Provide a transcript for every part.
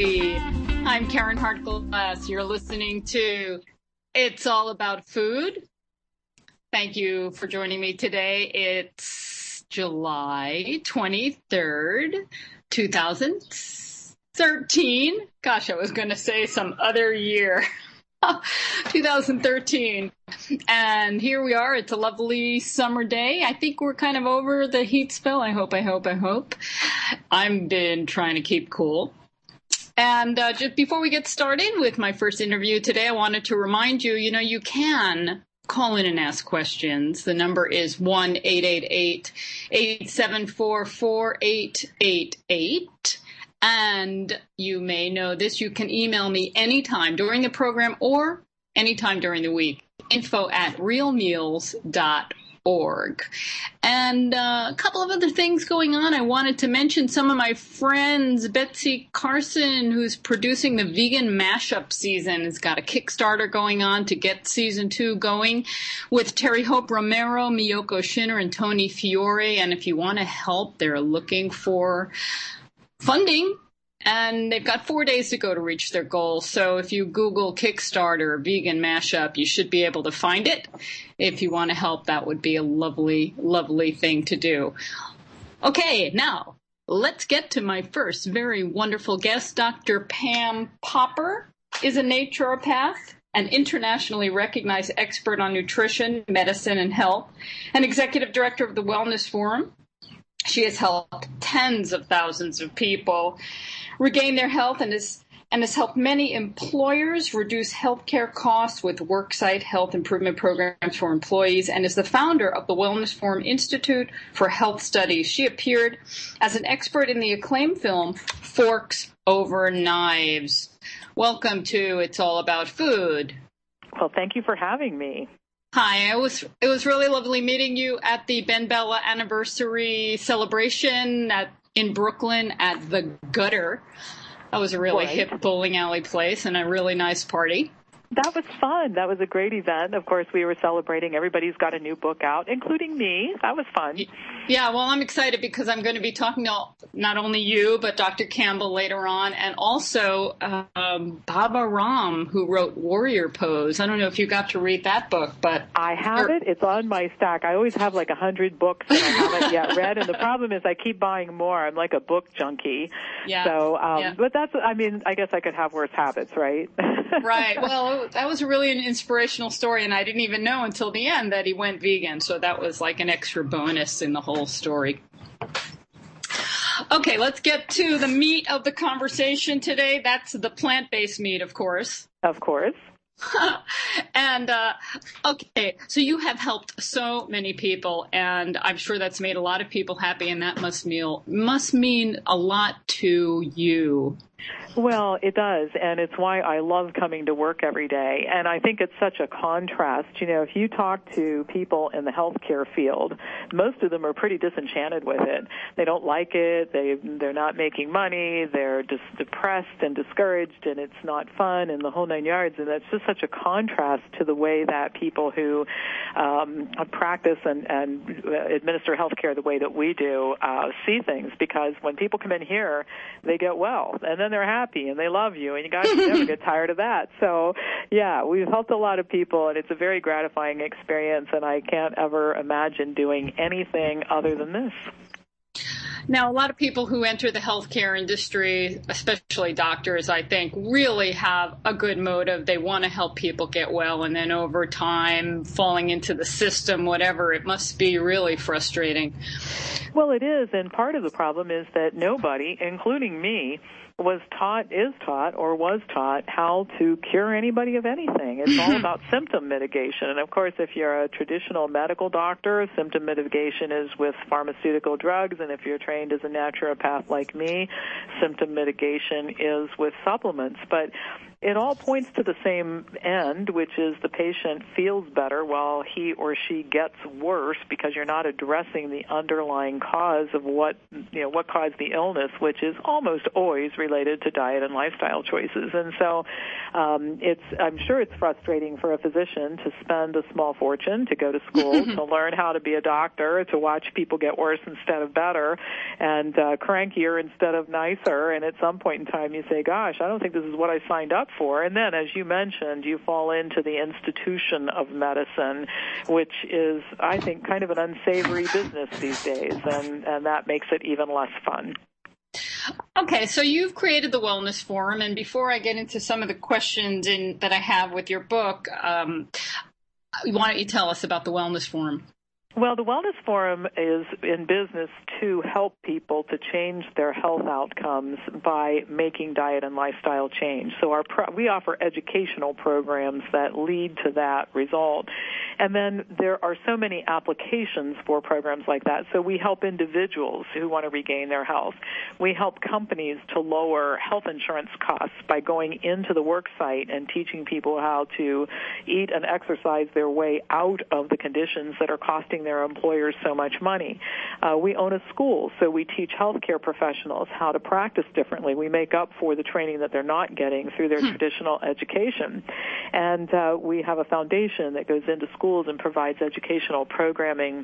Hi, I'm Karen Hartglass. You're listening to It's All About Food. Thank you for joining me today. It's July 23rd, 2013. Gosh, I was going to say some other year. 2013. And here we are. It's a lovely summer day. I think we're kind of over the heat spell. I hope. I've been trying to keep cool. And just before we get started with my first interview today, I wanted to remind you, you can call in and ask questions. The number is 1-888-874-4888. And you may know this, you can email me anytime during the program or anytime during the week, info@realmeals.org. And a couple of other things going on. I wanted to mention some of my friends. Betsy Carson, who's producing the Vegan Mashup season, has got a Kickstarter going on to get season 2 going with Terry Hope Romero, Miyoko Shinner, and Tony Fiore. And if you want to help, they're looking for funding, and they've got 4 days to go to reach their goal. So if you Google Kickstarter Vegan Mashup, you should be able to find it. If you want to help, that would be a lovely, lovely thing to do. Okay, now let's get to my first very wonderful guest. Dr. Pam Popper is a naturopath, an internationally recognized expert on nutrition, medicine, and health, and executive director of the Wellness Forum. She has helped tens of thousands of people regain their health and has helped many employers reduce healthcare costs with worksite health improvement programs for employees, and is the founder of the Wellness Forum Institute for Health Studies. She appeared as an expert in the acclaimed film Forks Over Knives. Welcome to It's All About Food. Well, thank you for having me. Hi, it was really lovely meeting you at the Ben Bella anniversary celebration in Brooklyn at the Gutter. That was a really hip bowling alley place and a really nice party. That was fun. That was a great event. Of course, we were celebrating. Everybody's got a new book out, including me. That was fun. Yeah, well, I'm excited because I'm going to be talking to not only you, but Dr. Campbell later on, and also Baba Ram, who wrote Warrior Pose. I don't know if you got to read that book, but I have it. It's on my stack. I always have like 100 books that I haven't yet read, and the problem is I keep buying more. I'm like a book junkie. Yeah. So, but I guess I could have worse habits, right? Right. Well, that was really an inspirational story, and I didn't even know until the end that he went vegan, so that was like an extra bonus in the whole story. Okay, let's get to the meat of the conversation today. That's the plant-based meat, of course. Of course. And, okay, so you have helped so many people, and I'm sure that's made a lot of people happy, and that must mean a lot to you. Well, it does, and it's why I love coming to work every day. And I think it's such a contrast. If you talk to people in the healthcare field, most of them are pretty disenchanted with it. They don't like it. They're not making money. They're just depressed and discouraged, and it's not fun, and the whole 9 yards. And that's just such a contrast to the way that people who practice and administer healthcare the way that we do see things. Because when people come in here, they get well, and then they're happy and they love you, and you guys never get tired of that. So, yeah, we've helped a lot of people, and it's a very gratifying experience, and I can't ever imagine doing anything other than this. Now, a lot of people who enter the healthcare industry, especially doctors, I think, really have a good motive. They want to help people get well, and then over time, falling into the system, whatever, it must be really frustrating. Well, it is, and part of the problem is that nobody, including me, was taught how to cure anybody of anything. It's all about symptom mitigation. And, of course, if you're a traditional medical doctor, symptom mitigation is with pharmaceutical drugs. And if you're trained as a naturopath like me, symptom mitigation is with supplements. But it all points to the same end, which is the patient feels better while he or she gets worse because you're not addressing the underlying cause of what caused the illness, which is almost always related to diet and lifestyle choices. And so I'm sure it's frustrating for a physician to spend a small fortune to go to school, to learn how to be a doctor, to watch people get worse instead of better, and crankier instead of nicer. And at some point in time you say, gosh, I don't think this is what I signed up for. And then, as you mentioned, you fall into the institution of medicine, which is, I think, kind of an unsavory business these days, and that makes it even less fun. Okay, so you've created the Wellness Forum, and before I get into some of the questions that I have with your book, why don't you tell us about the Wellness Forum? Well, the Wellness Forum is in business to help people to change their health outcomes by making diet and lifestyle change. So we offer educational programs that lead to that result. And then there are so many applications for programs like that. So we help individuals who want to regain their health. We help companies to lower health insurance costs by going into the work site and teaching people how to eat and exercise their way out of the conditions that are costing their employers so much money. We own a school, so we teach healthcare professionals how to practice differently. We make up for the training that they're not getting through their traditional education. And we have a foundation that goes into schools and provides educational programming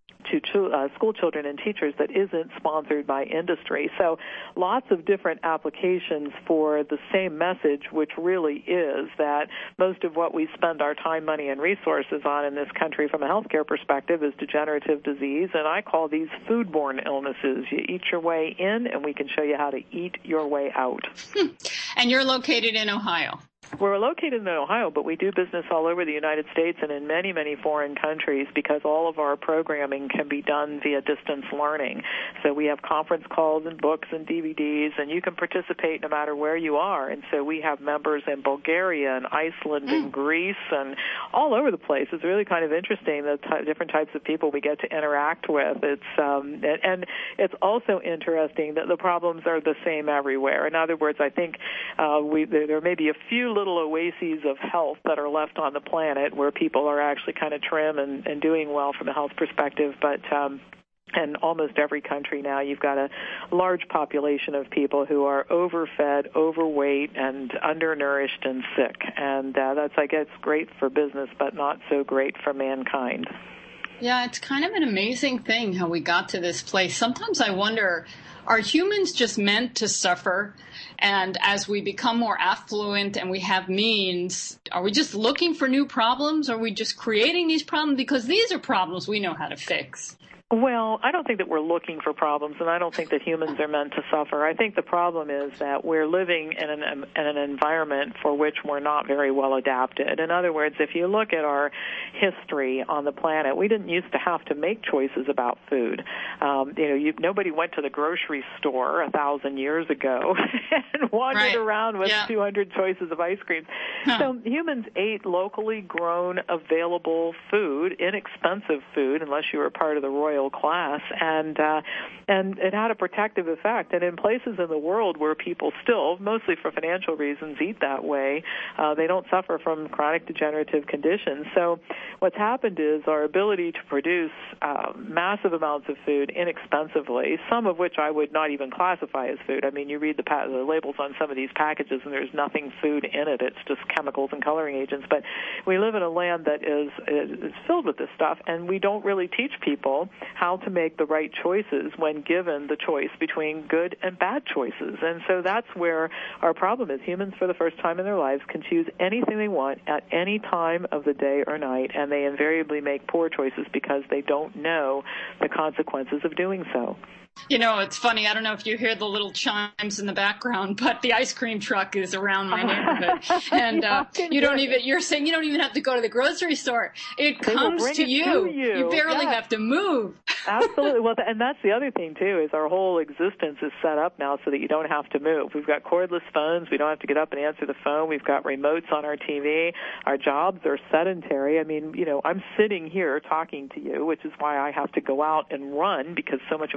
to school children and teachers that isn't sponsored by industry. So lots of different applications for the same message, which really is that most of what we spend our time, money, and resources on in this country from a healthcare perspective is degenerative disease, and I call these foodborne illnesses. You eat your way in, and we can show you how to eat your way out. And you're located in Ohio. We're located in Ohio, but we do business all over the United States and in many, many foreign countries because all of our programming can be done via distance learning. So we have conference calls and books and DVDs, and you can participate no matter where you are. And so we have members in Bulgaria and Iceland and Greece and all over the place. It's really kind of interesting the different types of people we get to interact with. And it's also interesting that the problems are the same everywhere. In other words, I think there may be a few little oases of health that are left on the planet where people are actually kind of trim and doing well from a health perspective, but in almost every country now you've got a large population of people who are overfed, overweight, and undernourished and sick. And that's, I guess, great for business, but not so great for mankind. Yeah, it's kind of an amazing thing how we got to this place. Sometimes I wonder, are humans just meant to suffer? And as we become more affluent and we have means, are we just looking for new problems? Or are we just creating these problems? Because these are problems we know how to fix. Well, I don't think that we're looking for problems, and I don't think that humans are meant to suffer. I think the problem is that we're living in an environment for which we're not very well adapted. In other words, if you look at our history on the planet, we didn't used to have to make choices about food. Nobody went to the grocery store 1,000 years ago and wandered around with 200 choices of ice cream. So humans ate locally grown, available food, inexpensive food, unless you were part of the royal class, and it had a protective effect. And in places in the world where people still, mostly for financial reasons, eat that way, they don't suffer from chronic degenerative conditions. So what's happened is our ability to produce massive amounts of food inexpensively, some of which I would not even classify as food. I mean, you read the labels on some of these packages and there's nothing food in it. It's just chemicals and coloring agents. But we live in a land that is filled with this stuff, and we don't really teach people how to make the right choices when given the choice between good and bad choices. And so that's where our problem is. Humans, for the first time in their lives, can choose anything they want at any time of the day or night, and they invariably make poor choices because they don't know the consequences of doing so. You know, it's funny. I don't know if you hear the little chimes in the background, but the ice cream truck is around my neighborhood. And you're saying you don't even have to go to the grocery store. It comes to you. You barely have to move. Absolutely. Well, and that's the other thing, too, is our whole existence is set up now so that you don't have to move. We've got cordless phones. We don't have to get up and answer the phone. We've got remotes on our TV. Our jobs are sedentary. I mean, I'm sitting here talking to you, which is why I have to go out and run, because so much of what I do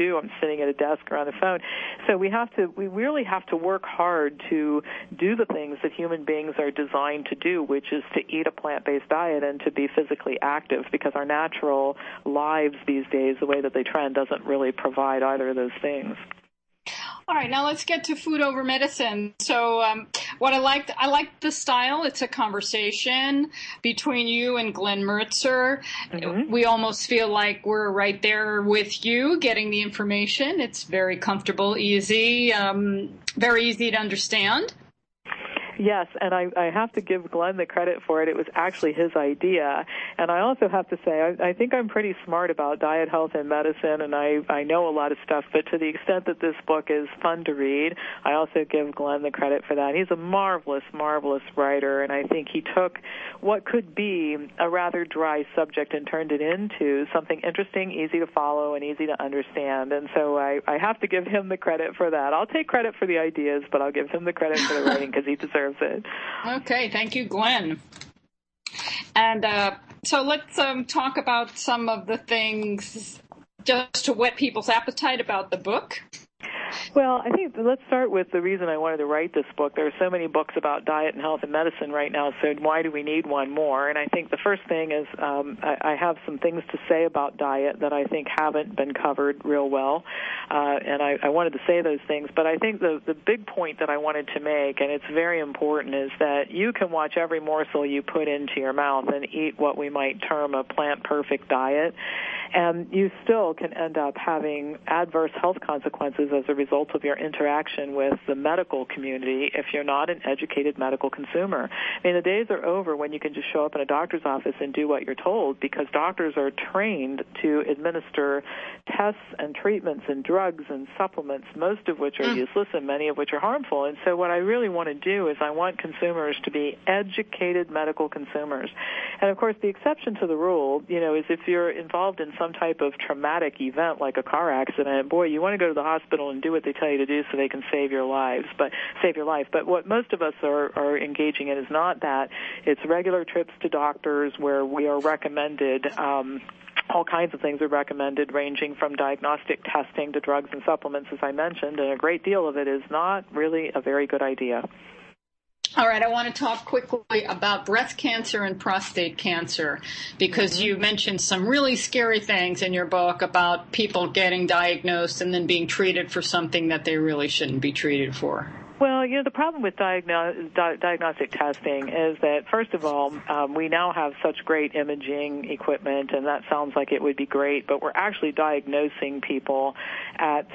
do. I'm sitting at a desk or on the phone. So we really have to work hard to do the things that human beings are designed to do, which is to eat a plant-based diet and to be physically active, because our natural lives these days, the way that they trend, doesn't really provide either of those things. All right, now let's get to food over medicine. So what I liked the style. It's a conversation between you and Glenn Mertzer. Mm-hmm. We almost feel like we're right there with you getting the information. It's very comfortable, easy, very easy to understand. Yes, and I have to give Glenn the credit for it. It was actually his idea. And I also have to say, I think I'm pretty smart about diet, health, and medicine, and I know a lot of stuff. But to the extent that this book is fun to read, I also give Glenn the credit for that. He's a marvelous, marvelous writer, and I think he took what could be a rather dry subject and turned it into something interesting, easy to follow, and easy to understand. And so I have to give him the credit for that. I'll take credit for the ideas, but I'll give him the credit for the writing because he deserves it. Okay, thank you, Glenn. And so let's talk about some of the things just to whet people's appetite about the book. Well, I think let's start with the reason I wanted to write this book. There are so many books about diet and health and medicine right now, so why do we need one more? And I think the first thing is I have some things to say about diet that I think haven't been covered real well, and I wanted to say those things. But I think the big point that I wanted to make, and it's very important, is that you can watch every morsel you put into your mouth and eat what we might term a plant-perfect diet, and you still can end up having adverse health consequences as a result of your interaction with the medical community if you're not an educated medical consumer. I mean, the days are over when you can just show up in a doctor's office and do what you're told, because doctors are trained to administer tests and treatments and drugs and supplements, most of which are useless and many of which are harmful. And so what I really want to do is I want consumers to be educated medical consumers. And, of course, the exception to the rule, is if you're involved in some type of traumatic event like a car accident, boy, you want to go to the hospital and do what they tell you to do so they can save your life. But what most of us are engaging in is not that. It's regular trips to doctors where we are recommended all kinds of things are recommended, ranging from diagnostic testing to drugs and supplements, as I mentioned, and a great deal of it is not really a very good idea. All right, I want to talk quickly about breast cancer and prostate cancer, because you mentioned some really scary things in your book about people getting diagnosed and then being treated for something that they really shouldn't be treated for. Well, the problem with diagnostic testing is that, first of all, we now have such great imaging equipment, and that sounds like it would be great, but we're actually diagnosing people and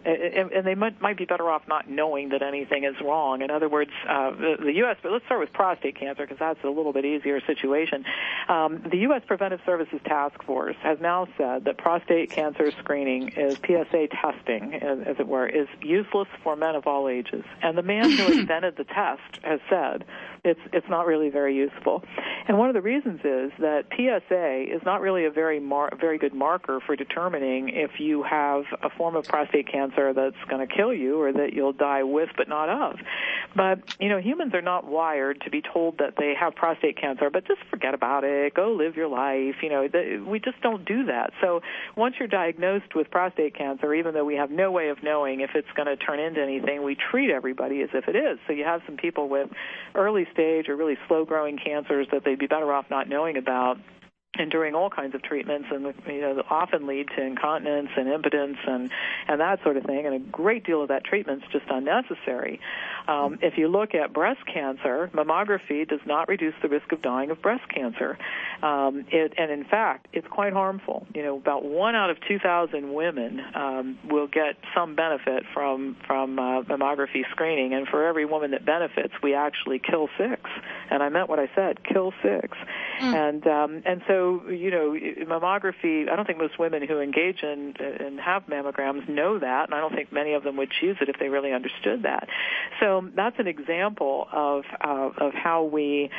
they might be better off not knowing that anything is wrong. In other words, the U.S., but let's start with prostate cancer because that's a little bit easier situation. The U.S. Preventive Services Task Force has now said that prostate cancer screening is PSA testing, as it were, is useless for men of all ages. And the man who invented the test has said it's not really very useful. And one of the reasons is that PSA is not really a very good marker for determining if you have a form of prostate cancer that's going to kill you or that you'll die with but not of. But, humans are not wired to be told that they have prostate cancer, but just forget about it, go live your life. We just don't do that. So once you're diagnosed with prostate cancer, even though we have no way of knowing if it's going to turn into anything, we treat everybody as if it is. So you have some people with early stage or really slow-growing cancers that they'd be better off not knowing about, enduring all kinds of treatments, and that often lead to incontinence and impotence and that sort of thing. And a great deal of that treatment's just unnecessary. If you look at breast cancer, mammography does not reduce the risk of dying of breast cancer. And in fact, it's quite harmful. About 1 out of 2,000 women will get some benefit from mammography screening, and for every woman that benefits, we actually kill 6. And I meant what I said, kill 6. And so, mammography, I don't think most women who engage in and have mammograms know that, and I don't think many of them would choose it if they really understood that. So that's an example of how we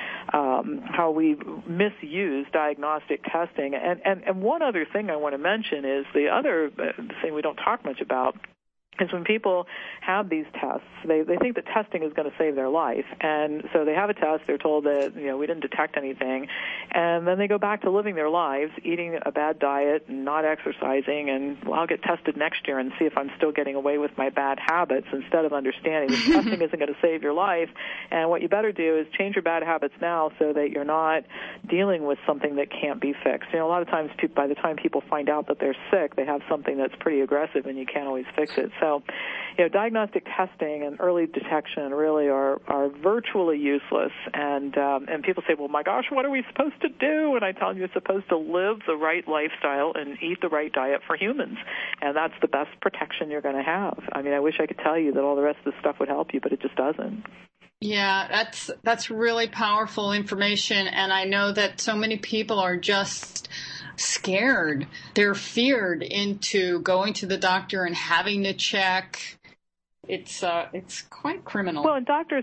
misuse diagnostic testing. And one other thing I want to mention is the other thing we don't talk much about is when people have these tests, they think that testing is going to save their life. And so they have a test, they're told that, we didn't detect anything, and then they go back to living their lives, eating a bad diet and not exercising, and, I'll get tested next year and see if I'm still getting away with my bad habits, instead of understanding that testing isn't going to save your life. And what you better do is change your bad habits now so that you're not dealing with something that can't be fixed. A lot of times by the time people find out that they're sick, they have something that's pretty aggressive and you can't always fix it. So, diagnostic testing and early detection really are virtually useless. And people say, well, my gosh, what are we supposed to do? And I tell them you're supposed to live the right lifestyle and eat the right diet for humans. And that's the best protection you're going to have. I wish I could tell you that all the rest of this stuff would help you, but it just doesn't. Yeah, that's really powerful information. And I know that so many people are just scared. They're feared into going to the doctor and having to check. It's quite criminal. Well, and doctors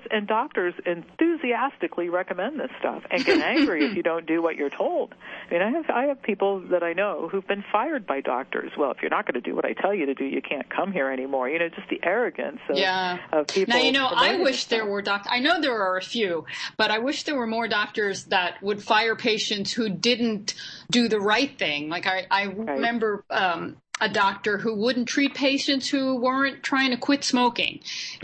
enthusiastically recommend this stuff and get angry if you don't do what you're told. I have people that I know who've been fired by doctors. Well, if you're not going to do what I tell you to do, you can't come here anymore. Just the arrogance of people. Now, I wish there were doctors. I know there are a few, but I wish there were more doctors that would fire patients who didn't do the right thing. Like I remember a doctor who wouldn't treat patients who weren't trying to quit smoking.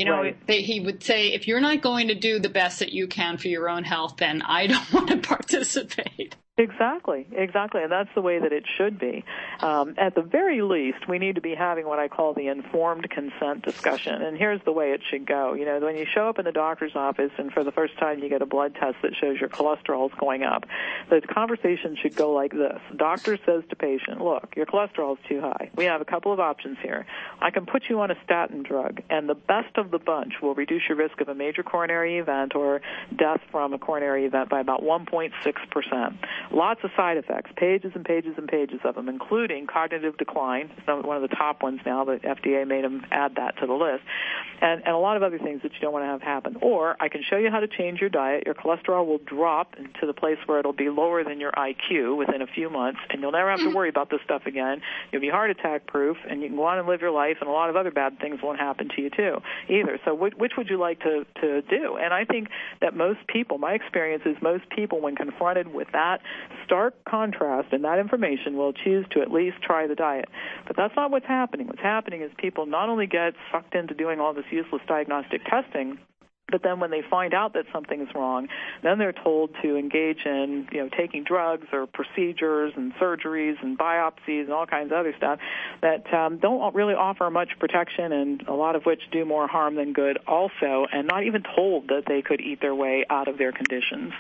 He would say, if you're not going to do the best that you can for your own health, then I don't want to participate. Exactly, and that's the way that it should be. At the very least, we need to be having what I call the informed consent discussion, and here's the way it should go. When you show up in the doctor's office and for the first time you get a blood test that shows your cholesterol is going up, the conversation should go like this. Doctor says to patient, look, your cholesterol is too high. We have a couple of options here. I can put you on a statin drug, and the best of the bunch will reduce your risk of a major coronary event or death from a coronary event by about 1.6%. Lots of side effects, pages and pages and pages of them, including cognitive decline. It's one of the top ones now. The FDA made them add that to the list. And a lot of other things that you don't want to have happen. Or I can show you how to change your diet. Your cholesterol will drop to the place where it'll be lower than your IQ within a few months, and you'll never have to worry about this stuff again. You'll be heart attack proof, and you can go on and live your life, and a lot of other bad things won't happen to you too either. So which would you like to do? And I think that most people, my experience is most people, when confronted with that stark contrast and that information, will choose to at least try the diet. But that's not what's happening. What's happening is people not only get sucked into doing all this useless diagnostic testing, but then when they find out that something's wrong, then they're told to engage in, taking drugs or procedures and surgeries and biopsies and all kinds of other stuff that don't really offer much protection, and a lot of which do more harm than good also, and not even told that they could eat their way out of their conditions.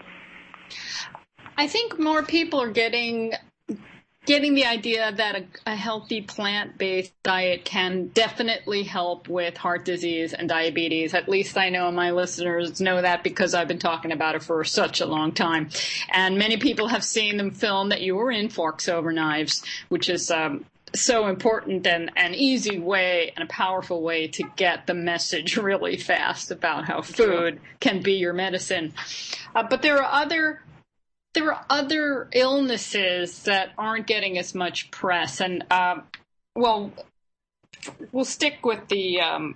I think more people are getting the idea that a healthy plant-based diet can definitely help with heart disease and diabetes. At least I know my listeners know that because I've been talking about it for such a long time. And many people have seen the film that you were in, Forks Over Knives, which is so important and an easy way and a powerful way to get the message really fast about how food can be your medicine. But there are other illnesses that aren't getting as much press, and we'll stick with the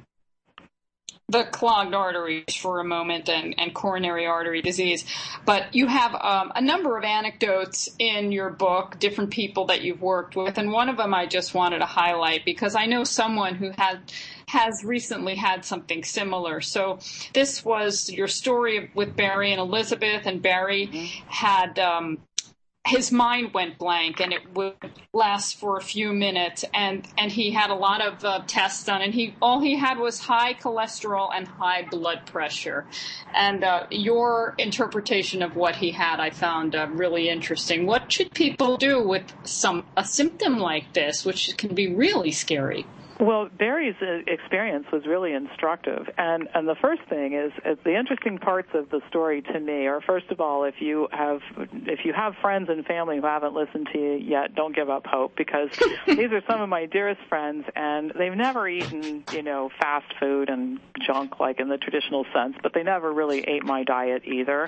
clogged arteries for a moment and coronary artery disease. But you have a number of anecdotes in your book, different people that you've worked with, and one of them I just wanted to highlight because I know someone who has recently had something similar. So this was your story with Barry and Elizabeth, and Barry had his mind went blank, and it would last for a few minutes, and he had a lot of tests done, and all he had was high cholesterol and high blood pressure. And your interpretation of what he had I found really interesting. What should people do with a symptom like this, which can be really scary? Well, Barry's experience was really instructive, and the first thing is the interesting parts of the story to me are, first of all, if you have friends and family who haven't listened to you yet, don't give up hope, because these are some of my dearest friends, and they've never eaten fast food and junk like in the traditional sense, but they never really ate my diet either.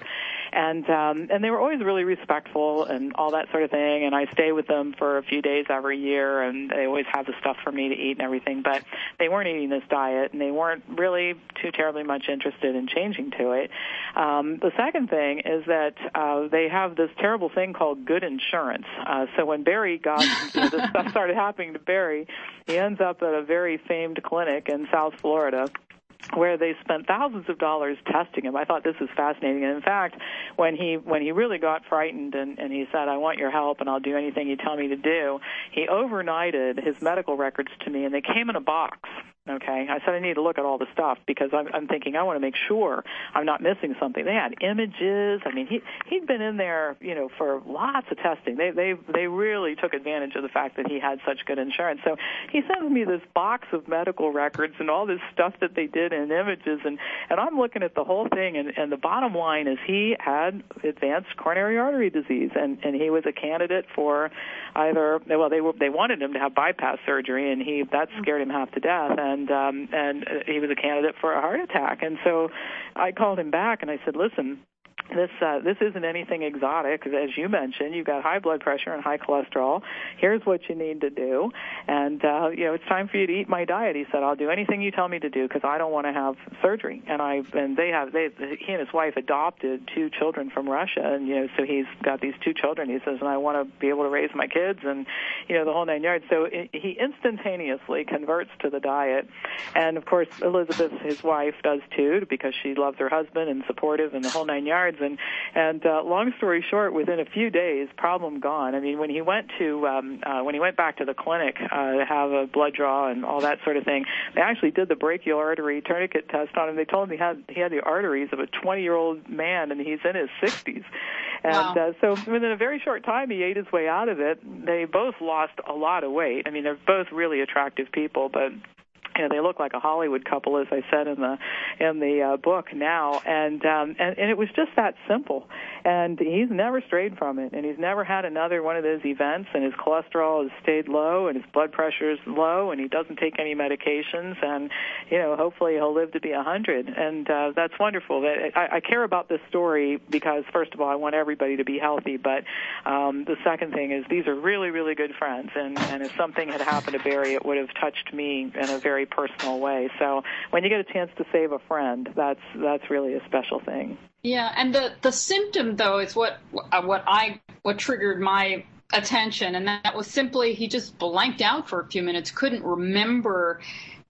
And they were always really respectful and all that sort of thing. And I stay with them for a few days every year, and they always have the stuff for me to eat and everything. But they weren't eating this diet, and they weren't really too terribly much interested in changing to it. The second thing is that they have this terrible thing called good insurance. So when Barry got this stuff started happening to Barry, he ends up at a very famed clinic in South Florida, where they spent thousands of dollars testing him. I thought this was fascinating. And in fact, when he really got frightened and he said, "I want your help and I'll do anything you tell me to do," he overnighted his medical records to me, and they came in a box. Okay, I said I need to look at all the stuff because I'm thinking I want to make sure I'm not missing something. They had images. I mean, he'd been in there, for lots of testing. They really took advantage of the fact that he had such good insurance. So he sends me this box of medical records and all this stuff that they did in images, and I'm looking at the whole thing. And the bottom line is he had advanced coronary artery disease, and he was a candidate for either they wanted him to have bypass surgery, and that scared him half to death. And he was a candidate for a heart attack. And so I called him back and I said, "Listen, this isn't anything exotic. As you mentioned, you've got high blood pressure and high cholesterol. Here's what you need to do. And, it's time for you to eat my diet." He said, "I'll do anything you tell me to do because I don't want to have surgery." And he and his wife adopted 2 children from Russia. And, so he's got these 2 children. He says, "And I want to be able to raise my kids," and, the whole 9 yards. So he instantaneously converts to the diet. And, of course, Elizabeth, his wife, does too, because she loves her husband and supportive and the whole 9 yards. And long story short, within a few days, problem gone. I mean, when he went back to the clinic to have a blood draw and all that sort of thing, they actually did the brachial artery tourniquet test on him. They told him he had the arteries of a 20-year-old man, and he's in his 60s. And wow. So within a very short time, he ate his way out of it. They both lost a lot of weight. I mean, they're both really attractive people, but they look like a Hollywood couple, as I said in the book now, and it was just that simple. And he's never strayed from it, and he's never had another one of those events. And his cholesterol has stayed low, and his blood pressure is low, and he doesn't take any medications. And hopefully he'll live to be 100. And that's wonderful. I care about this story because, first of all, I want everybody to be healthy. But the second thing is these are really, really good friends. And if something had happened to Barry, it would have touched me in a very personal way. So when you get a chance to save a friend, that's really a special thing. Yeah, and the symptom though is what triggered my attention, and that was simply he just blanked out for a few minutes, couldn't remember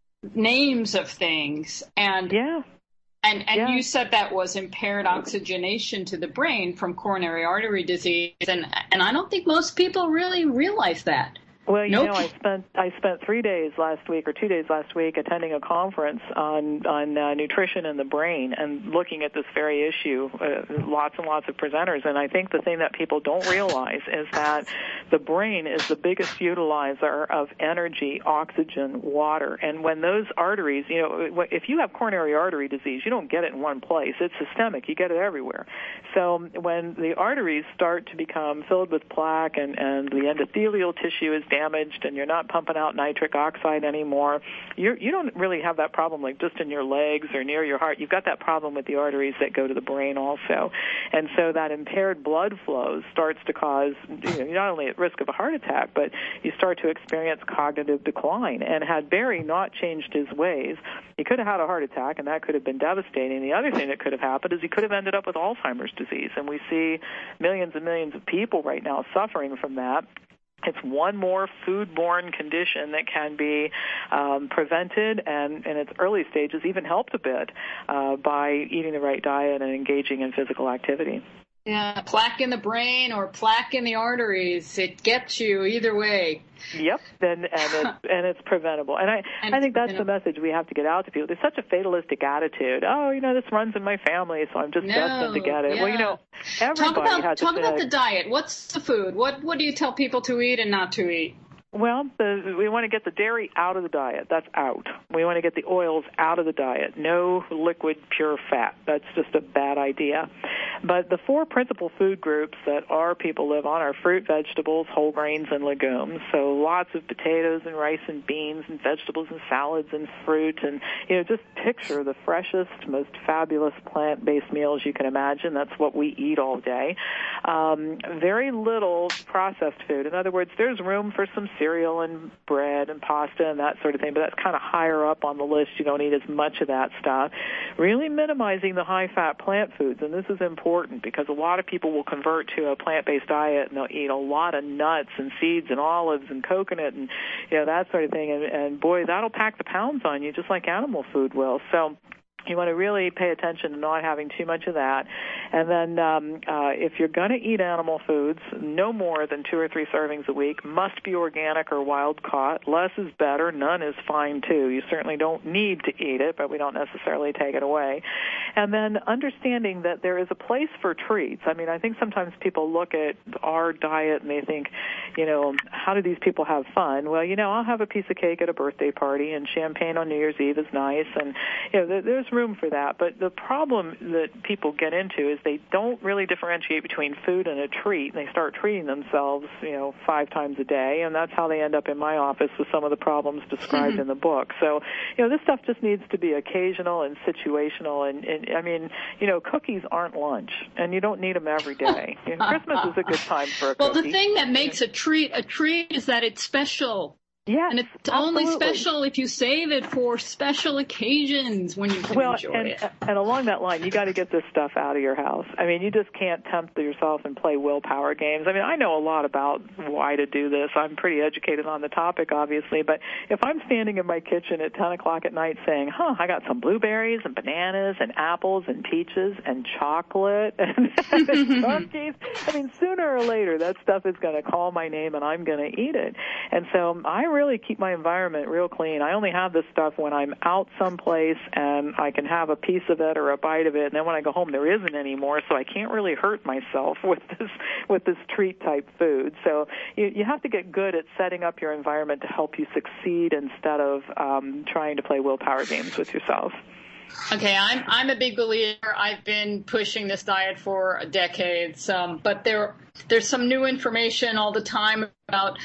names of things, and yeah. And you said that was impaired oxygenation to the brain from coronary artery disease, and I don't think most people really realize that. Well, nope. I spent 3 days last week or 2 days last week attending a conference on nutrition in the brain and looking at this very issue. Lots and lots of presenters, and I think the thing that people don't realize is that the brain is the biggest utilizer of energy, oxygen, water, and when those arteries, if you have coronary artery disease, you don't get it in one place. It's systemic. You get it everywhere. So when the arteries start to become filled with plaque and the endothelial tissue is damaged and you're not pumping out nitric oxide anymore, you don't really have that problem like just in your legs or near your heart. You've got that problem with the arteries that go to the brain also. And so that impaired blood flow starts to cause, you're not only at risk of a heart attack, but you start to experience cognitive decline. And had Barry not changed his ways, he could have had a heart attack, and that could have been devastating. The other thing that could have happened is he could have ended up with Alzheimer's disease. And we see millions and millions of people right now suffering from that. It's one more foodborne condition that can be prevented and in its early stages even helped a bit by eating the right diet and engaging in physical activity. Yeah, plaque in the brain or plaque in the arteries, it gets you either way. Yep, and it's preventable. And I think that's the message we have to get out to people. There's such a fatalistic attitude. Oh, this runs in my family, so I'm just destined to get it. Yeah. Well, everybody has to talk about the diet. What's the food? What do you tell people to eat and not to eat? Well, we want to get the dairy out of the diet. That's out. We want to get the oils out of the diet. No liquid, pure fat. That's just a bad idea. But the four principal food groups that our people live on are fruit, vegetables, whole grains, and legumes. So lots of potatoes and rice and beans and vegetables and salads and fruit, and just picture the freshest, most fabulous plant-based meals you can imagine. That's what we eat all day. Very little processed food. In other words, there's room for some cereal and bread and pasta and that sort of thing, but that's kind of higher up on the list. You don't eat as much of that stuff. Really minimizing the high-fat plant foods, and this is important because a lot of people will convert to a plant-based diet and they'll eat a lot of nuts and seeds and olives and coconut and that sort of thing, and boy, that'll pack the pounds on you just like animal food will. So you want to really pay attention to not having too much of that. And then if you're going to eat animal foods, no more than 2 or 3 servings a week. Must be organic or wild caught. Less is better. None is fine, too. You certainly don't need to eat it, but we don't necessarily take it away. And then understanding that there is a place for treats. I mean, I think sometimes people look at our diet and they think, how do these people have fun? Well, I'll have a piece of cake at a birthday party, and champagne on New Year's Eve is nice, and there's room for that. But the problem that people get into is they don't really differentiate between food and a treat, and they start treating themselves 5 times a day, and that's how they end up in my office with some of the problems described in the book. So this stuff just needs to be occasional and situational, and I mean, cookies aren't lunch, and you don't need them every day. Christmas is a good time for a cookie. Well, the thing that makes a treat is that it's special. Yeah, and it's only special if you save it for special occasions when you can enjoy it. And along that line, you got to get this stuff out of your house. I mean, you just can't tempt yourself and play willpower games. I mean, I know a lot about why to do this. I'm pretty educated on the topic, obviously. But if I'm standing in my kitchen at 10 o'clock at night saying, I got some blueberries and bananas and apples and peaches and chocolate and cookies, I mean, sooner or later, that stuff is going to call my name and I'm going to eat it. And so I really keep my environment real clean. I only have this stuff when I'm out someplace and I can have a piece of it or a bite of it, and then when I go home there isn't any more, so I can't really hurt myself with this treat type food. So you have to get good at setting up your environment to help you succeed instead of trying to play willpower games with yourself. Okay, I'm a big believer. I've been pushing this diet for decades, but there's some new information all the time about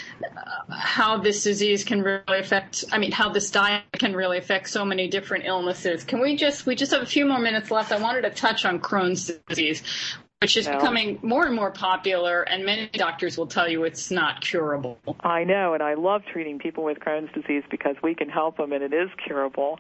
how this disease can really affect, how this diet can really affect so many different illnesses. We just have a few more minutes left. I wanted to touch on Crohn's disease, which is becoming more and more popular, and many doctors will tell you it's not curable. I know, and I love treating people with Crohn's disease because we can help them, and it is curable.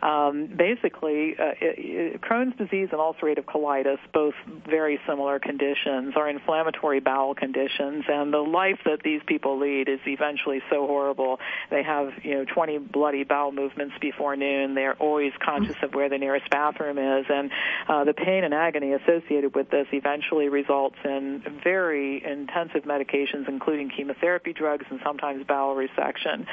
Basically, Crohn's disease and ulcerative colitis, both very similar conditions, are inflammatory bowel conditions, and the life that these people lead is eventually so horrible. They have, 20 bloody bowel movements before noon. They're always conscious of where the nearest bathroom is, and the pain and agony associated with this eventually results in very intensive medications, including chemotherapy drugs and sometimes bowel resection.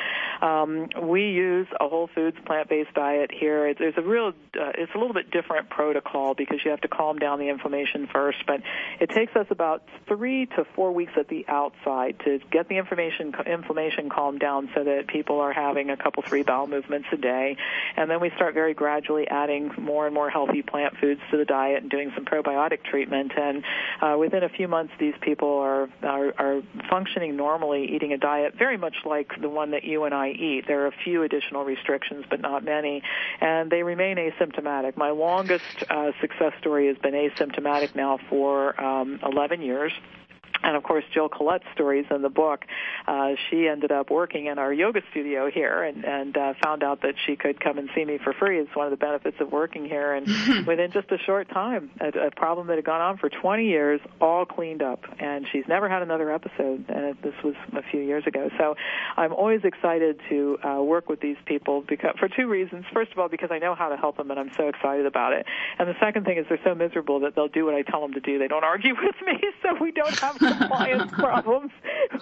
We use a whole foods plant-based diet here. It's a little bit different protocol because you have to calm down the inflammation first, but it takes us about 3 to 4 weeks at the outside to get the inflammation calmed down so that people are having a couple, 3 bowel movements a day, and then we start very gradually adding more and more healthy plant foods to the diet and doing some probiotic treatment. And within a few months, these people are functioning normally, eating a diet very much like the one that you and I eat. There are a few additional restrictions, but not many, and they remain asymptomatic. My longest success story has been asymptomatic now for 11 years. And, of course, Jill Collette's stories in the book. She ended up working in our yoga studio here and found out that she could come and see me for free. It's one of the benefits of working here. And within just a short time, a problem that had gone on for 20 years, all cleaned up. And she's never had another episode. And this was a few years ago. So I'm always excited to work with these people for 2 reasons. First of all, because I know how to help them, and I'm so excited about it. And the second thing is they're so miserable that they'll do what I tell them to do. They don't argue with me, so we don't have compliance problems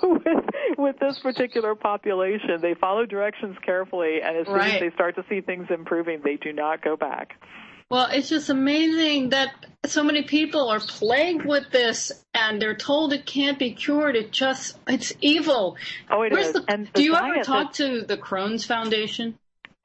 with this particular population. They follow directions carefully, and as soon as they start to see things improving, they do not go back. Well, it's just amazing that so many people are plagued with this, and they're told it can't be cured. It's evil. Oh, it is. Do you ever talk to the Crohn's Foundation?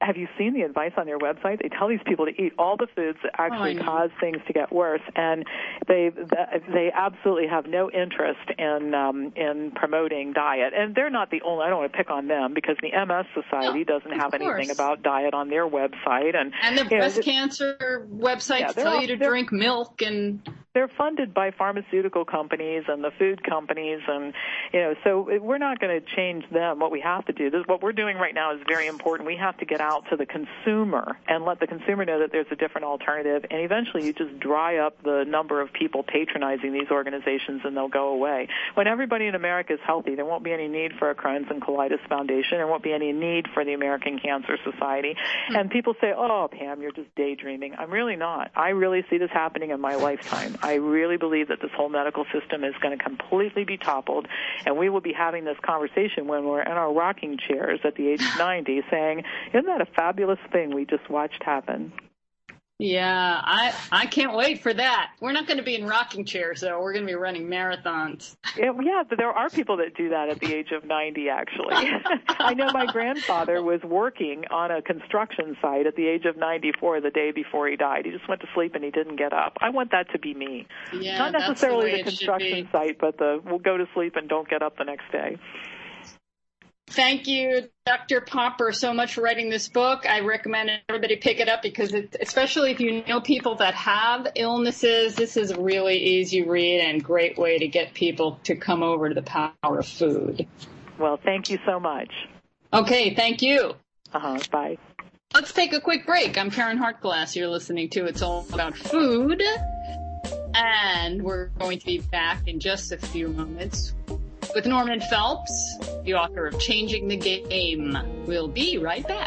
have you seen the advice on their website? They tell these people to eat all the foods that actually cause things to get worse, and they absolutely have no interest in promoting diet. And they're not the only. I don't want to pick on them because the MS Society doesn't have anything about diet on their website, and the breast cancer websites tell you to drink milk, and they're funded by pharmaceutical companies and the food companies, and so we're not going to change them. What we have to do, what we're doing right now is very important. We have to get out to the consumer and let the consumer know that there's a different alternative, and eventually you just dry up the number of people patronizing these organizations and they'll go away. When everybody in America is healthy, there won't be any need for a Crohn's and Colitis Foundation. There won't be any need for the American Cancer Society. And people say, oh, Pam, you're just daydreaming. I'm really not. I really see this happening in my lifetime. I really believe that this whole medical system is going to completely be toppled, and we will be having this conversation when we're in our rocking chairs at the age of 90 saying, isn't that a fabulous thing we just watched happen? Yeah, I can't wait for that. We're not going to be in rocking chairs, though. We're going to be running marathons. Yeah, but there are people that do that at the age of 90, actually. I know my grandfather was working on a construction site at the age of 94 the day before he died. He just went to sleep and he didn't get up. I want that to be me. Yeah, not necessarily the construction site, but we'll go to sleep and don't get up the next day. Thank you, Dr. Popper, so much for writing this book. I recommend everybody pick it up because, especially if you know people that have illnesses, this is a really easy read and great way to get people to come over to the power of food. Well, thank you so much. Okay, thank you. Bye. Let's take a quick break. I'm Karen Hartglass. You're listening to It's All About Food. And we're going to be back in just a few moments with Norman Phelps, the author of Changing the Game. We'll be right back.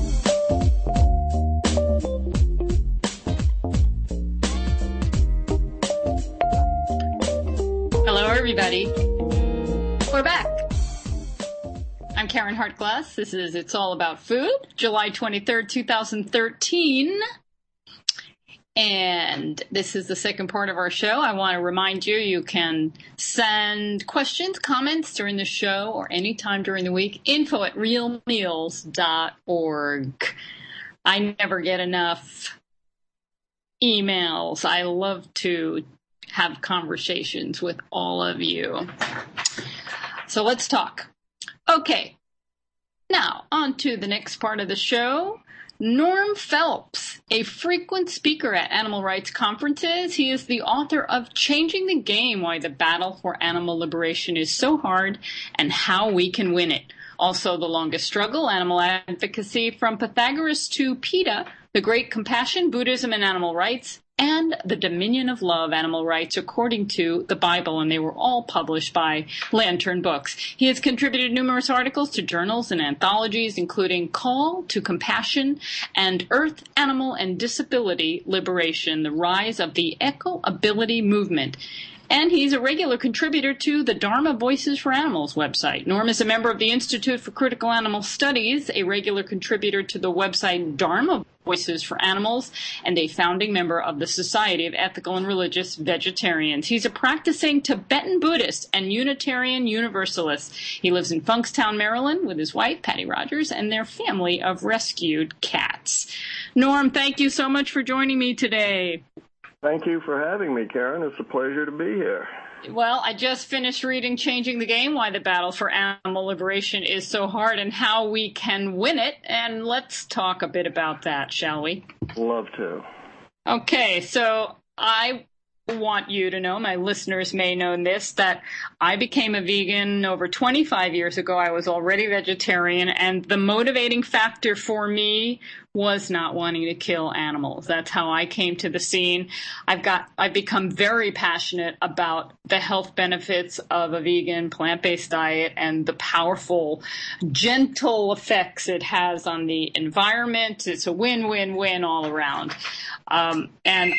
Hello, everybody. We're back. I'm Karen Hartglass. This is It's All About Food, July 23rd, 2013. And this is the second part of our show. I want to remind you, you can send questions, comments during the show or anytime during the week. info@realmeals.org. I never get enough emails. I love to have conversations with all of you. So let's talk. Okay. Now, on to the next part of the show. Norm Phelps, a frequent speaker at animal rights conferences. He is the author of Changing the Game, Why the Battle for Animal Liberation is So Hard and How We Can Win It. Also, The Longest Struggle, Animal Advocacy from Pythagoras to PETA, The Great Compassion, Buddhism and Animal Rights, and The Dominion of Love, Animal Rights According to the Bible, and they were all published by Lantern Books. He has contributed numerous articles to journals and anthologies, including Call to Compassion and Earth, Animal, and Disability Liberation, The Rise of the Eco-Ability Movement. And he's a regular contributor to the Dharma Voices for Animals website. Norm is a member of the Institute for Critical Animal Studies, a regular contributor to the website Dharma Voices for Animals, and a founding member of the Society of Ethical and Religious Vegetarians. He's a practicing Tibetan Buddhist and Unitarian Universalist. He lives in Funkstown, Maryland, with his wife, Patty Rogers, and their family of rescued cats. Norm, thank you so much for joining me today. Thank you for having me, Karen. It's a pleasure to be here. Well, I just finished reading Changing the Game, Why the Battle for Animal Liberation is So Hard and How We Can Win It. And let's talk a bit about that, shall we? Love to. Okay, so I want you to know, my listeners may know this, that I became a vegan over 25 years ago. I was already vegetarian, and the motivating factor for me was not wanting to kill animals. That's how I came to the scene. I've become very passionate about the health benefits of a vegan plant-based diet and the powerful, gentle effects it has on the environment. It's a win-win-win all around. And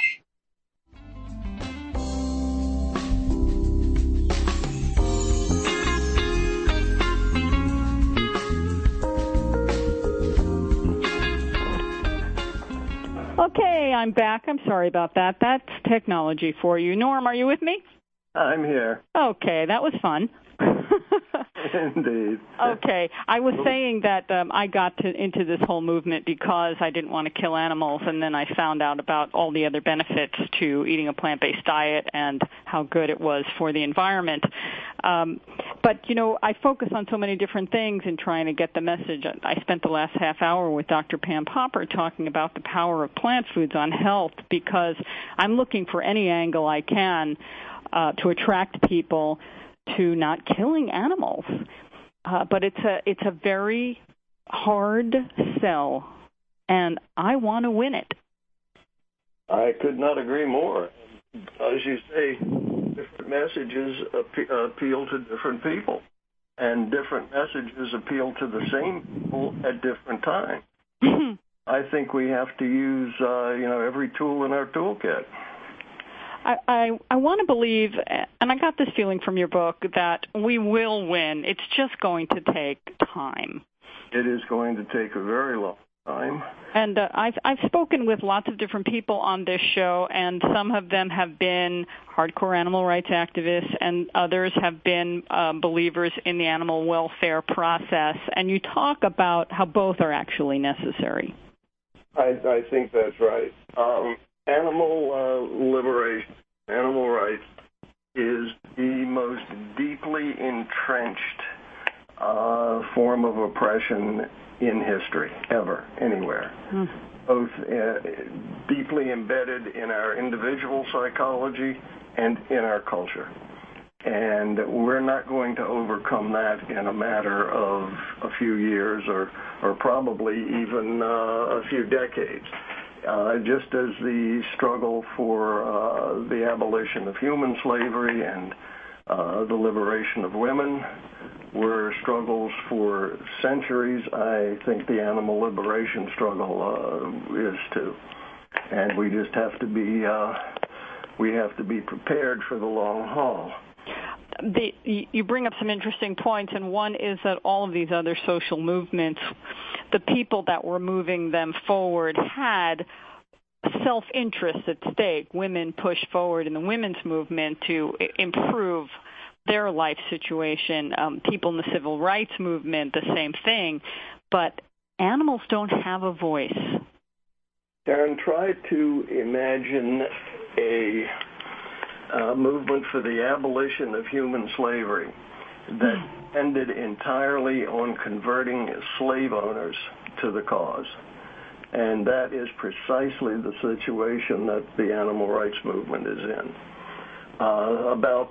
okay, I'm back. I'm sorry about that. That's technology for you. Norm, are you with me? I'm here. Okay, that was fun. Indeed. Okay. I was saying that I got into this whole movement because I didn't want to kill animals, and then I found out about all the other benefits to eating a plant-based diet and how good it was for the environment. But, I focus on so many different things in trying to get the message. I spent the last half hour with Dr. Pam Popper talking about the power of plant foods on health because I'm looking for any angle I can to attract people to not killing animals. But it's a very hard sell, and I want to win it. I could not agree more. As you say, different messages appeal to different people, and different messages appeal to the same people at different times. I think we have to use, every tool in our toolkit. I want to believe, and I got this feeling from your book, that we will win. It's just going to take time. It is going to take a very long time. And I've spoken with lots of different people on this show, and some of them have been hardcore animal rights activists, and others have been believers in the animal welfare process. And you talk about how both are actually necessary. I think that's right. Animal liberation, animal rights, is the most deeply entrenched form of oppression in history, ever, anywhere. Both deeply embedded in our individual psychology and in our culture. And we're not going to overcome that in a matter of a few years or probably even a few decades. Just as the struggle for the abolition of human slavery and the liberation of women were struggles for centuries, I think the animal liberation struggle is too. And we just have to be prepared for the long haul. You bring up some interesting points, and one is that all of these other social movements, the people that were moving them forward had self-interest at stake. Women pushed forward in the women's movement to improve their life situation. People in the civil rights movement, the same thing. But animals don't have a voice. Karen, try to imagine a movement for the abolition of human slavery that depended entirely on converting slave owners to the cause. And that is precisely the situation that the animal rights movement is in. About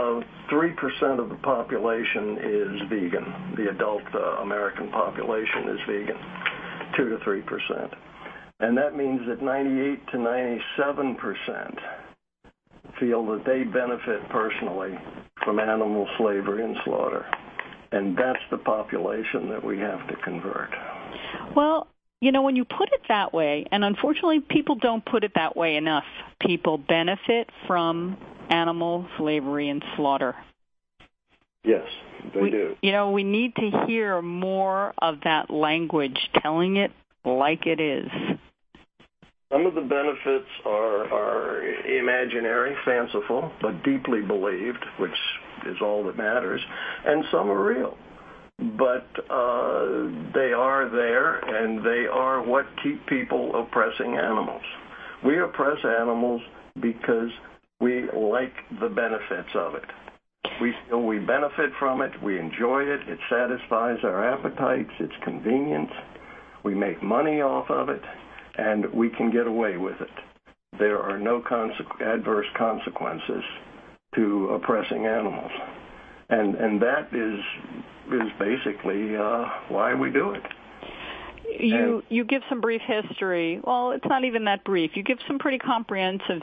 3% of the population is vegan. The adult American population is vegan, 2 to 3%. And that means that 98 to 97% feel that they benefit personally from animal slavery and slaughter. And that's the population that we have to convert. Well, when you put it that way, and unfortunately people don't put it that way enough, people benefit from animal slavery and slaughter. Yes, they do. We need to hear more of that language, telling it like it is. Some of the benefits are imaginary, fanciful, but deeply believed, which is all that matters, and some are real. But they are there, and they are what keep people oppressing animals. We oppress animals because we like the benefits of it. We feel we benefit from it, we enjoy it, it satisfies our appetites, it's convenient, we make money off of it, and we can get away with it. There are no adverse consequences to oppressing animals. And that is basically why we do it. You give some brief history. Well, it's not even that brief. You give some pretty comprehensive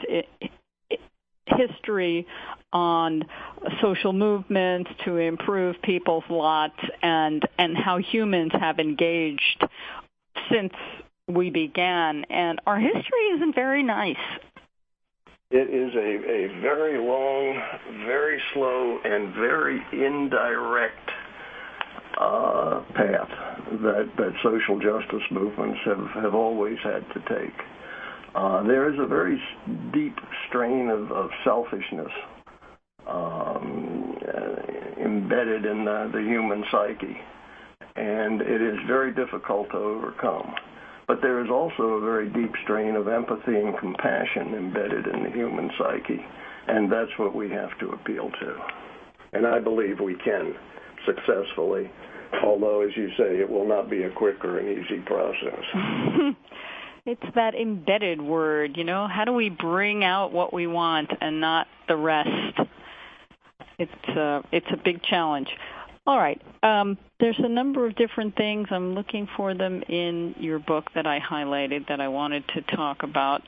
history on social movements to improve people's lots and how humans have engaged since we began. And our history isn't very nice. It is a very long, very slow, and very indirect path that social justice movements have always had to take. There is a very deep strain of selfishness embedded in the human psyche, and it is very difficult to overcome. But there is also a very deep strain of empathy and compassion embedded in the human psyche, and that's what we have to appeal to. And I believe we can successfully, although, as you say, it will not be a quick or an easy process. It's that embedded word, How do we bring out what we want and not the rest? It's a big challenge. All right. There's a number of different things. I'm looking for them in your book that I highlighted that I wanted to talk about.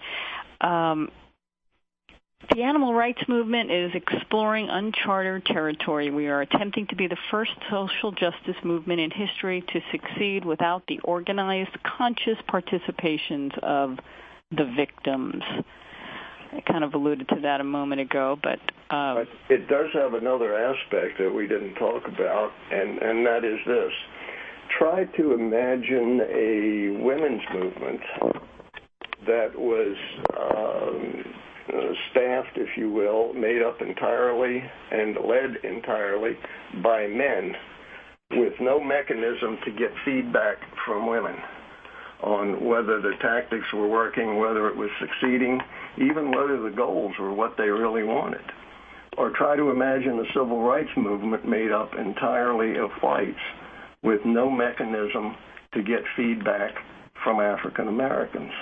The animal rights movement is exploring uncharted territory. We are attempting to be the first social justice movement in history to succeed without the organized, conscious participations of the victims. I kind of alluded to that a moment ago, but it does have another aspect that we didn't talk about, and that is this. Try to imagine a women's movement that was staffed, if you will, made up entirely and led entirely by men with no mechanism to get feedback from women on whether the tactics were working, whether it was succeeding, even whether the goals were what they really wanted. Or try to imagine a civil rights movement made up entirely of whites with no mechanism to get feedback from African Americans.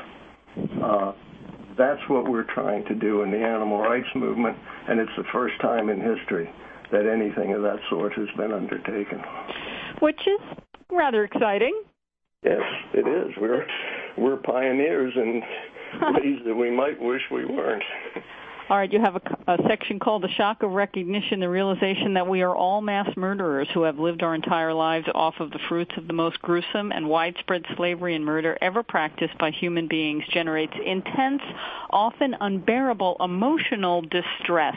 That's what we're trying to do in the animal rights movement, and it's the first time in history that anything of that sort has been undertaken. Which is rather exciting. Yes, it is. We're pioneers in ways that we might wish we weren't. All right, you have a section called The Shock of Recognition, the realization that we are all mass murderers who have lived our entire lives off of the fruits of the most gruesome and widespread slavery and murder ever practiced by human beings generates intense, often unbearable emotional distress.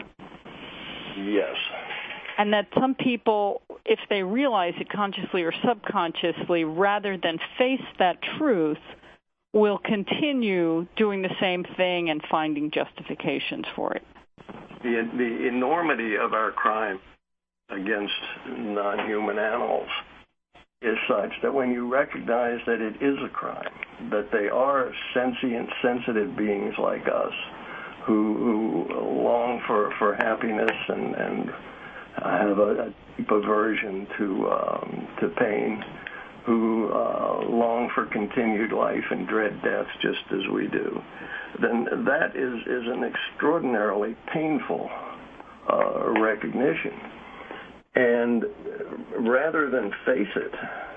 Yes. And that some people, if they realize it consciously or subconsciously, rather than face that truth, will continue doing the same thing and finding justifications for it. The enormity of our crime against non-human animals is such that when you recognize that it is a crime, that they are sentient, sensitive beings like us who long for happiness and have a deep aversion to pain, who long for continued life and dread death just as we do, then that is an extraordinarily painful recognition. And rather than face it,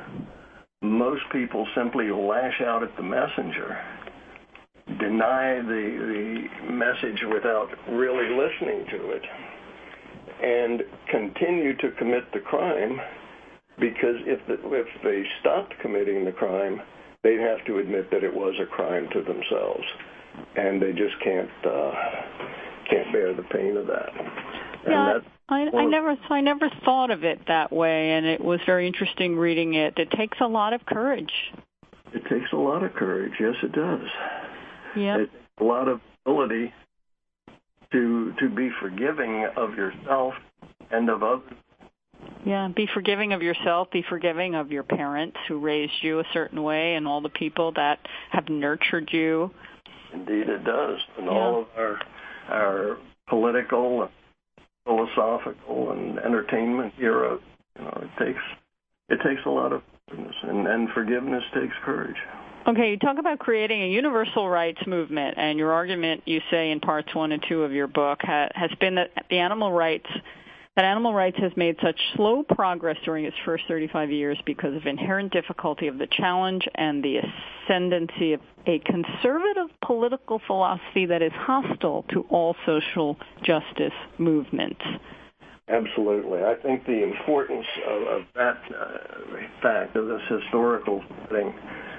most people simply lash out at the messenger, deny the message without really listening to it, and continue to commit the crime, because if they stopped committing the crime, they'd have to admit that it was a crime to themselves, and they just can't bear the pain of that. Yeah, I never thought of it that way, and it was very interesting reading it. It takes a lot of courage. It takes a lot of courage. Yes, it does. Yeah. It takes a lot of ability to be forgiving of yourself and of others. Yeah, be forgiving of yourself, be forgiving of your parents who raised you a certain way and all the people that have nurtured you. Indeed it does. And all of our political, philosophical, and entertainment heroes, it takes a lot of forgiveness, and forgiveness takes courage. Okay, you talk about creating a universal rights movement, and your argument, you say in parts 1 and 2 of your book, has been that animal rights has made such slow progress during its first 35 years because of inherent difficulty of the challenge and the ascendancy of a conservative political philosophy that is hostile to all social justice movements. Absolutely. I think the importance of that fact, of this historical thing,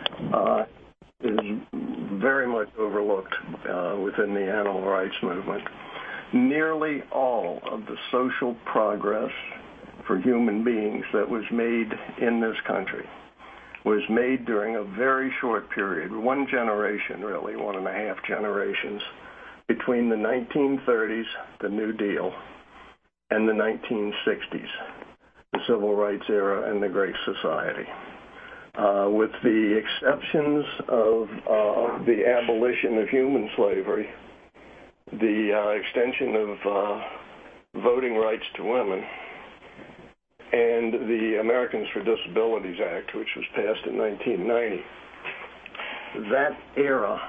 is very much overlooked within the animal rights movement. Nearly all of the social progress for human beings that was made in this country was made during a very short period, one generation really, 1.5 generations, between the 1930s, the New Deal, and the 1960s, the Civil Rights era and the Great Society. With the exceptions of the abolition of human slavery, the extension of voting rights to women, and the Americans for Disabilities Act, which was passed in 1990, that era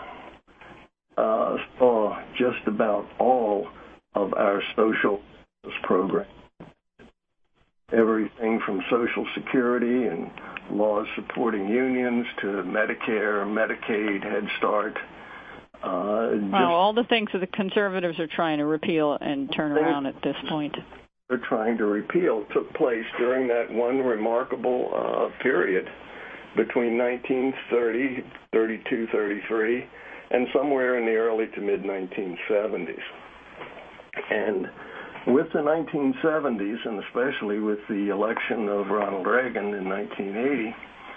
saw just about all of our social programs. Everything from Social Security and laws supporting unions to Medicare, Medicaid, Head Start. All the things that the conservatives are trying to repeal and turn around at this point. They're trying to repeal took place during that one remarkable period between 1930, 32, 33, and somewhere in the early to mid-1970s. And with the 1970s, and especially with the election of Ronald Reagan in 1980,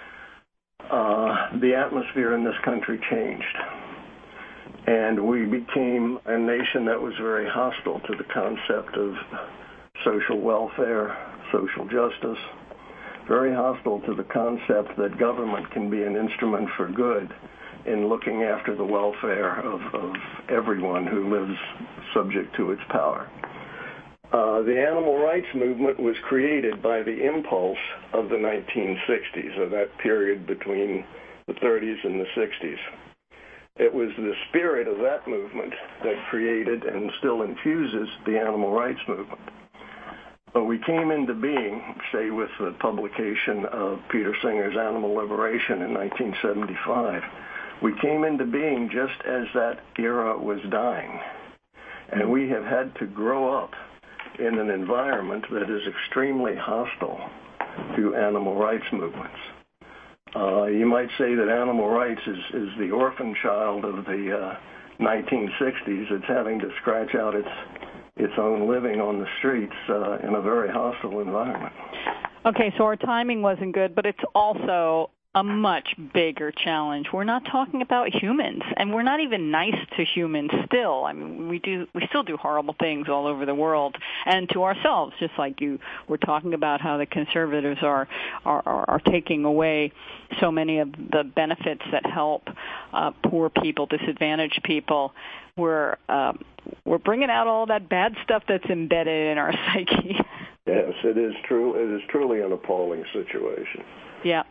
the atmosphere in this country changed. And we became a nation that was very hostile to the concept of social welfare, social justice, very hostile to the concept that government can be an instrument for good in looking after the welfare of everyone who lives subject to its power. The animal rights movement was created by the impulse of the 1960s, of that period between the 30s and the 60s. It was the spirit of that movement that created and still infuses the animal rights movement. But we came into being, say, with the publication of Peter Singer's Animal Liberation in 1975. We came into being just as that era was dying. And we have had to grow up in an environment that is extremely hostile to animal rights movements. You might say that animal rights is the orphan child of the 1960s. It's having to scratch out its own living on the streets in a very hostile environment. Okay, so our timing wasn't good, but it's also a much bigger challenge. We're not talking about humans, and we're not even nice to humans still. I mean, we still do horrible things all over the world and to ourselves, just like you were talking about how the conservatives are taking away so many of the benefits that help poor people, disadvantaged people. We're bringing out all that bad stuff that's embedded in our psyche. Yes, it is true. It is truly an appalling situation. Yeah.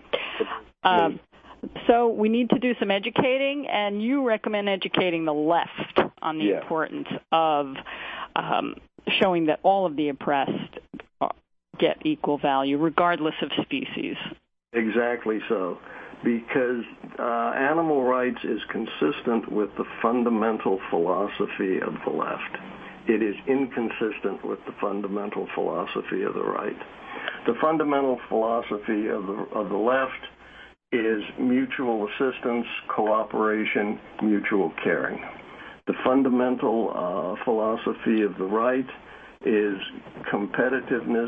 So we need to do some educating, and you recommend educating the left on the importance of showing that all of the oppressed get equal value, regardless of species. Exactly so, because animal rights is consistent with the fundamental philosophy of the left. It is inconsistent with the fundamental philosophy of the right. The fundamental philosophy of the left is mutual assistance, cooperation, mutual caring. The fundamental philosophy of the right is competitiveness,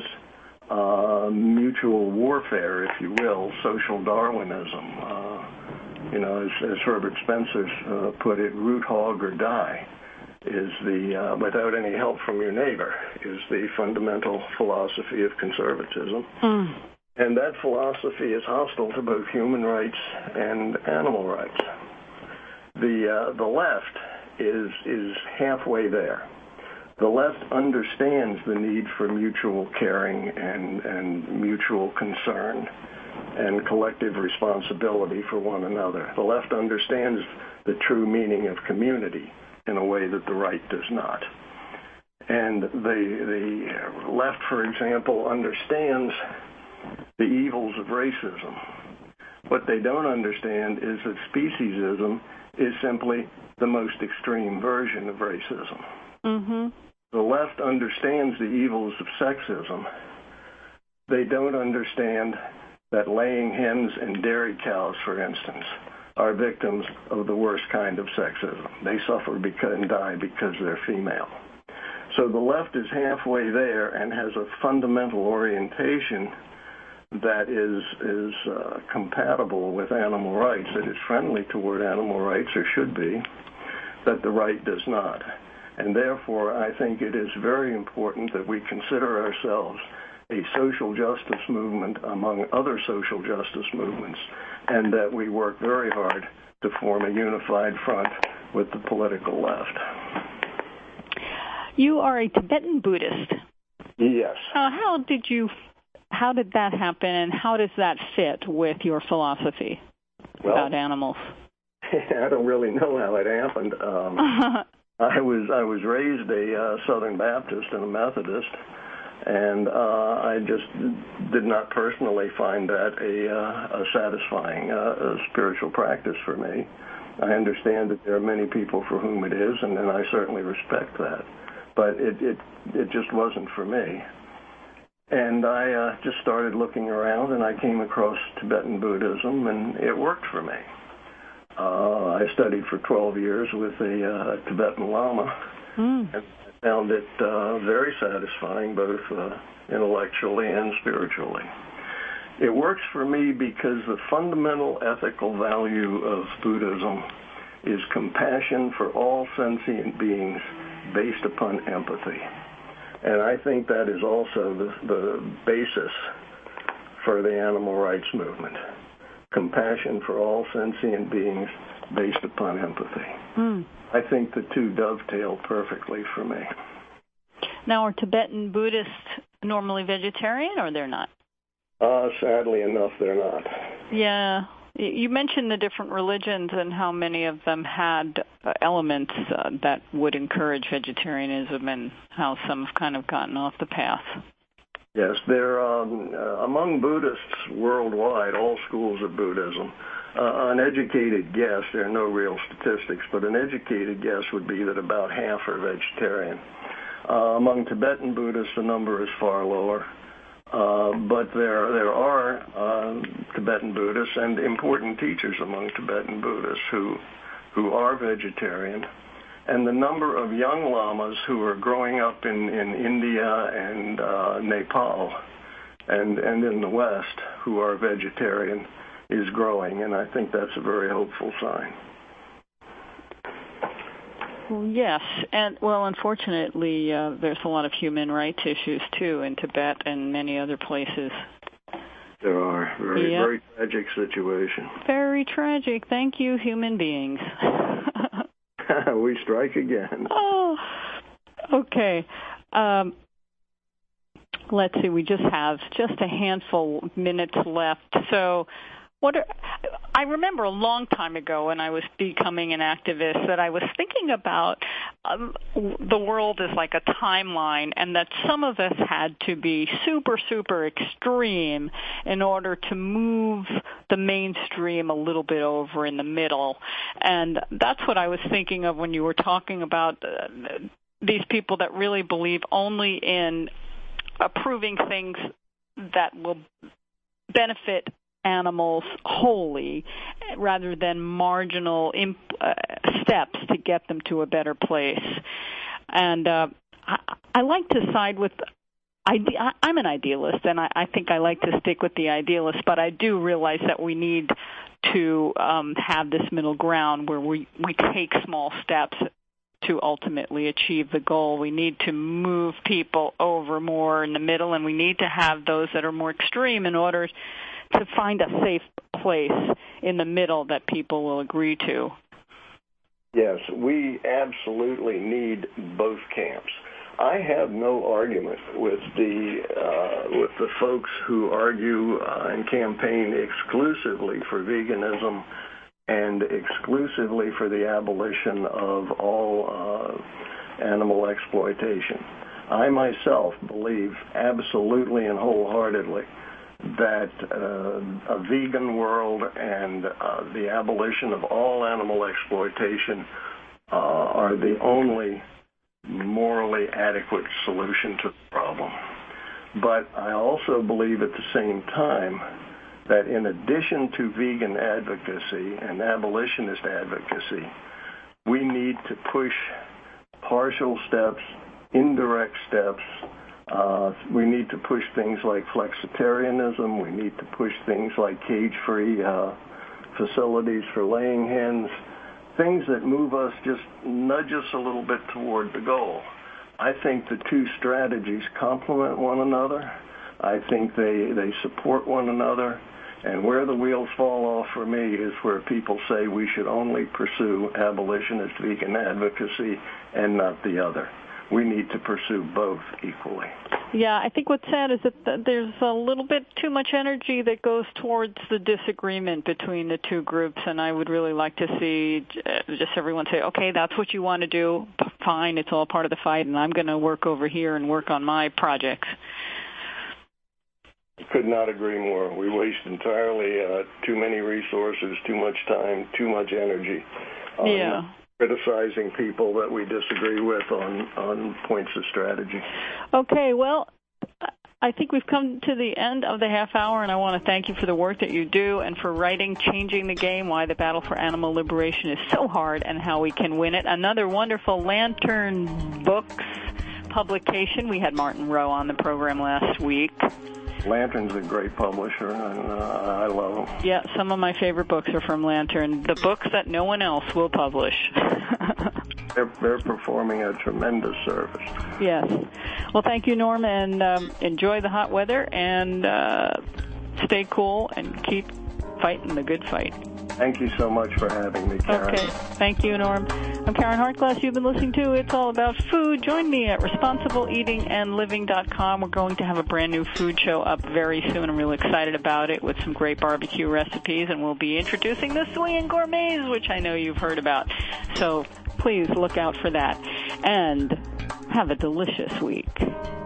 mutual warfare, if you will, social Darwinism. As Herbert Spencer put it, root hog or die is the, without any help from your neighbor, is the fundamental philosophy of conservatism. And that philosophy is hostile to both human rights and animal rights. The left is halfway there. The left understands the need for mutual caring and mutual concern and collective responsibility for one another. The left understands the true meaning of community in a way that the right does not. And the left, for example, understands the evils of racism. What they don't understand is that speciesism is simply the most extreme version of racism. Mm-hmm. The left understands the evils of sexism. They don't understand that laying hens and dairy cows, for instance, are victims of the worst kind of sexism. They suffer and die because they're female. So the left is halfway there and has a fundamental orientation that is compatible with animal rights, that is friendly toward animal rights, or should be, that the right does not. And therefore, I think it is very important that we consider ourselves a social justice movement among other social justice movements, and that we work very hard to form a unified front with the political left. You are a Tibetan Buddhist. Yes. How did that happen, and how does that fit with your philosophy about animals? I don't really know how it happened. I was raised a Southern Baptist and a Methodist, and I just did not personally find that a satisfying spiritual practice for me. I understand that there are many people for whom it is, and I certainly respect that. But it just wasn't for me. And I just started looking around, and I came across Tibetan Buddhism, and it worked for me. I studied for 12 years with a Tibetan Lama, and I found it very satisfying, both intellectually and spiritually. It works for me because the fundamental ethical value of Buddhism is compassion for all sentient beings based upon empathy. And I think that is also the basis for the animal rights movement. Compassion for all sentient beings based upon empathy. I think the two dovetail perfectly for me. Now, are Tibetan Buddhists normally vegetarian, or they're not? Sadly enough, they're not. Yeah. You mentioned the different religions and how many of them had elements that would encourage vegetarianism, and how some have kind of gotten off the path. Yes, there among Buddhists worldwide, all schools of Buddhism, an educated guess, there are no real statistics, but an educated guess would be that about half are vegetarian. Among Tibetan Buddhists, the number is far lower. But there are Tibetan Buddhists and important teachers among Tibetan Buddhists who are vegetarian. And the number of young lamas who are growing up in India and Nepal and in the West who are vegetarian is growing, and I think that's a very hopeful sign. Well, yes, and unfortunately, there's a lot of human rights issues too in Tibet and many other places. There are very tragic situation. Very tragic. Thank you, human beings. We strike again. Oh, okay. Let's see. We just have a handful minutes left. So, I remember a long time ago when I was becoming an activist that I was thinking about the world as like a timeline, and that some of us had to be super, super extreme in order to move the mainstream a little bit over in the middle. And that's what I was thinking of when you were talking about these people that really believe only in approving things that will benefit animals wholly, rather than marginal steps to get them to a better place. And I like to side with I'm an idealist, and I think I like to stick with the idealist, but I do realize that we need to have this middle ground where we take small steps to ultimately achieve the goal. We need to move people over more in the middle, and we need to have those that are more extreme in order to find a safe place in the middle that people will agree to. Yes, we absolutely need both camps. I have no argument with the folks who argue and campaign exclusively for veganism and exclusively for the abolition of all animal exploitation. I myself believe absolutely and wholeheartedly that a vegan world and the abolition of all animal exploitation are the only morally adequate solution to the problem. But I also believe at the same time that in addition to vegan advocacy and abolitionist advocacy, we need to push partial steps, indirect steps. We need to push things like flexitarianism. We need to push things like cage-free facilities for laying hens. things that move us, just nudge us a little bit toward the goal. I think the two strategies complement one another. I think they support one another. And where the wheels fall off for me is where people say we should only pursue abolitionist vegan advocacy and not the other. We need to pursue both equally. Yeah, I think what's sad is that there's a little bit too much energy that goes towards the disagreement between the two groups, and I would really like to see just everyone say, okay, that's what you want to do, fine, it's all part of the fight, and I'm going to work over here and work on my projects. Could not agree more. We waste entirely too many resources, too much time, too much energy on criticizing people that we disagree with on points of strategy. Okay, well, I think we've come to the end of the half hour, and I want to thank you for the work that you do and for writing Changing the Game, Why the Battle for Animal Liberation is So Hard and How We Can Win It. Another wonderful Lantern Books publication. We had Martin Rowe on the program last week. Lantern's a great publisher, and I love them. Yeah, some of my favorite books are from Lantern, the books that no one else will publish. They're performing a tremendous service. Yes. Well, thank you, Norm, and enjoy the hot weather, and stay cool, and keep fighting the good fight. Thank you so much for having me, Karen. Okay. Thank you, Norm. I'm Karen Hartglass. You've been listening to It's All About Food. Join me at ResponsibleEatingAndLiving.com. We're going to have a brand new food show up very soon. I'm really excited about it with some great barbecue recipes, and we'll be introducing the Swingin' Gourmets, which I know you've heard about. So please look out for that. And have a delicious week.